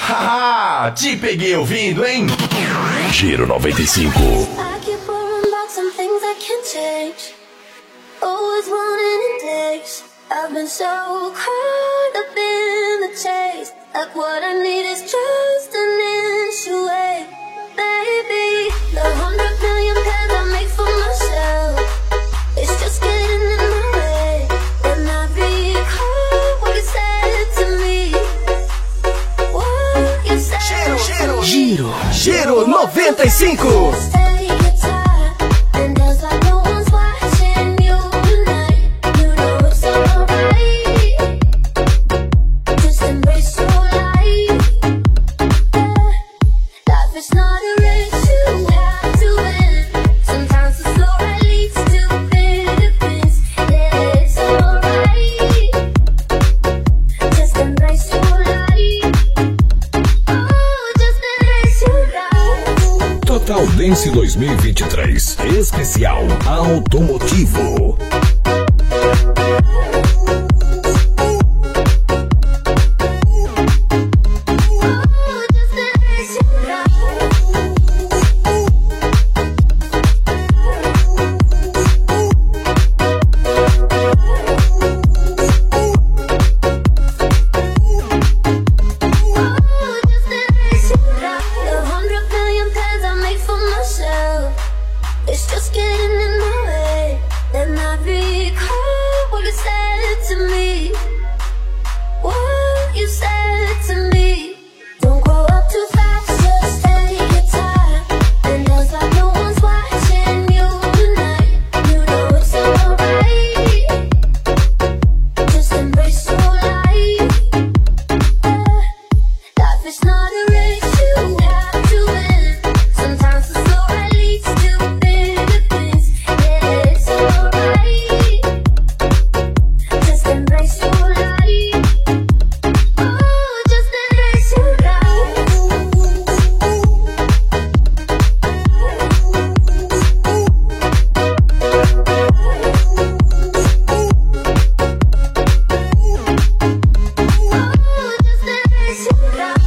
Haha, te peguei ouvindo, hein? Giro 95. I keep worrying about some things I can't change. Always running in days. I've been so caught up in the chase. Like what I need is just an inch away. Baby, the 100 million plans I make for myself, it's just getting in my way. And I recall what you said to me. What you said to me. Giro 95. Total Dance 2023, especial automotivo. It's just getting in my way. And I recall what you said to me. What you said to me. Don't grow up too fast, just take your time. And dance like no one's watching you tonight. You know it's alright. Just embrace your life. Life is not a race you have to win. Sometimes the slow ride leads to bigger things. Yeah, it's alright. Just embrace your life. Oh, just embrace your life. Oh, just embrace your life.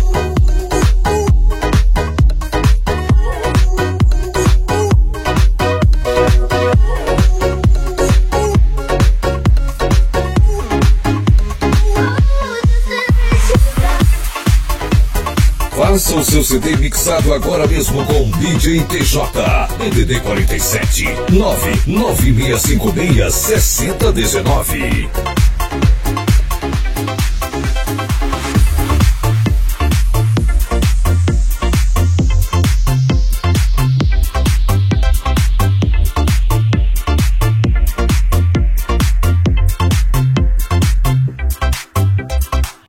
Faça o seu CD mixado agora mesmo com DJ TJ. DDD 47 99656 6019.